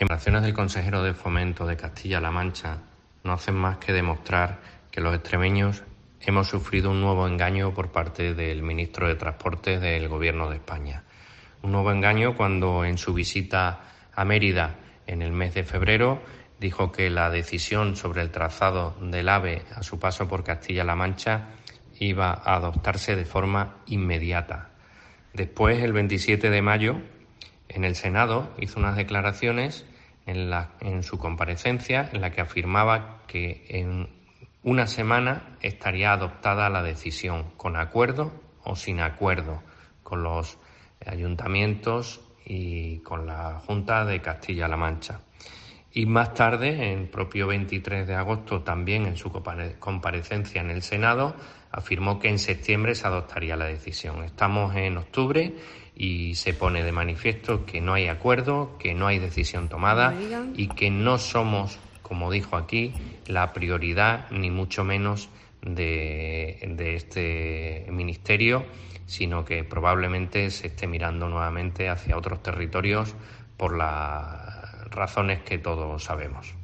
declaraciones del consejero de Fomento de Castilla-La Mancha no hacen más que demostrar que los extremeños hemos sufrido un nuevo engaño por parte del ministro de Transportes del Gobierno de España. Un nuevo engaño cuando en su visita a Mérida en el mes de febrero dijo que la decisión sobre el trazado del AVE a su paso por Castilla-La Mancha iba a adoptarse de forma inmediata. Después, el 27 de mayo, en el Senado hizo unas declaraciones en su comparecencia en la que afirmaba que en una semana estaría adoptada la decisión, con acuerdo o sin acuerdo, con los ayuntamientos y con la Junta de Castilla-La Mancha. Y más tarde, el propio 23 de agosto, también en su comparecencia en el Senado, afirmó que en septiembre se adoptaría la decisión. Estamos en octubre y se pone de manifiesto que no hay acuerdo, que no hay decisión tomada y que no somos, como dijo aquí, la prioridad ni mucho menos de este ministerio, sino que probablemente se esté mirando nuevamente hacia otros territorios por las razones que todos sabemos.